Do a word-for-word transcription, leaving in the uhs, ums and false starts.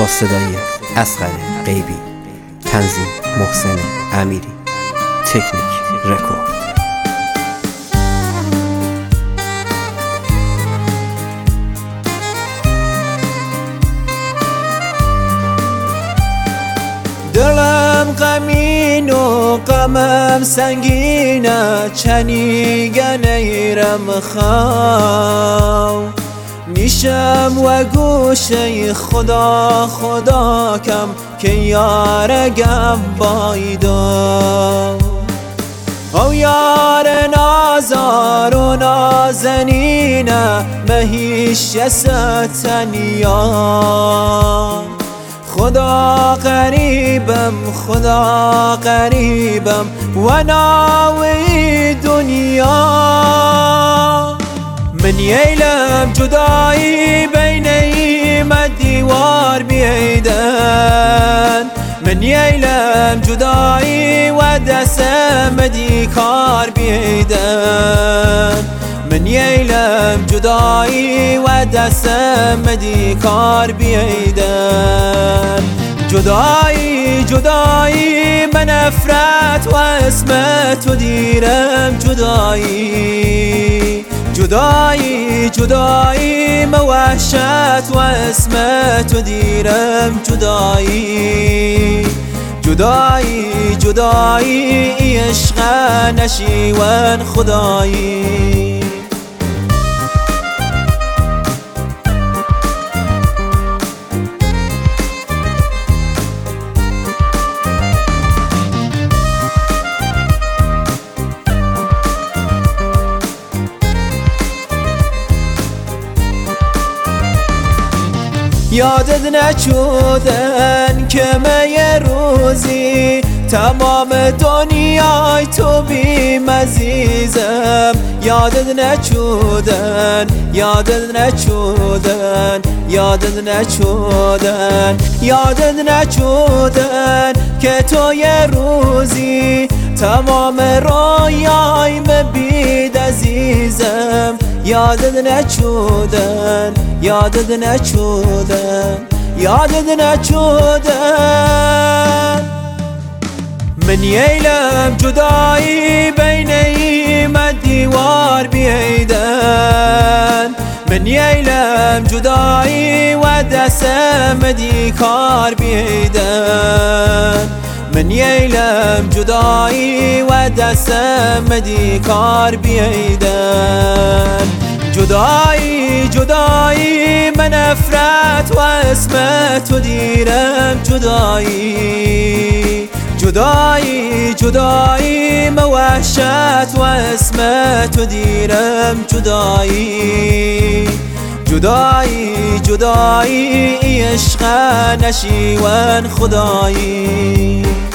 با صدای اصغر غیبی، تنظیم محسن امیری، تکنیک رکورد. دلم غمین و غمم سنگینه، چنیگه نیرم خو میشم و گوشه خدا خدا کم که یارگم بایدم. او یار نازار و نازنینه، مهیش یستنیا، خدا قریبم خدا قریبم و ناوی دنیا. من ییلم جدایی بین ایم دیوار بیدن، من ییلم جدایی و دستم دیکار بیدن، من ییلم جدایی و دستم دیکار بیدن. جدایی جدایی من افرت و اسمت و دیرم جدایی، جدایی جدایی من وحشت و اسمت و دیرم جدایی، جدایی جدایی عشق نشیون خدایی. یادت نچودن که من یه روزی تمام دنیای تو بیم عزیزم. یادت نچودن یادت نچودن یادت نچودن یادت نچودن که تو یه روزی تمام رویای مبید عزیزم. یادت نچودن یادت نچودن یادت نچودن. من ییلم جدایی بین ایم دیوار بیدن، من ییلم جدایی و دستم دیکار بیدن، من ییلم جدایی و دستم دیکار بیدن. جدایی جدایی من افرت و اسمت و دیرم جدایی، جدایی جدایی من وحشت و اسمت و دیرم جدایی، جدایی جدایی عشق نشیون خدایی.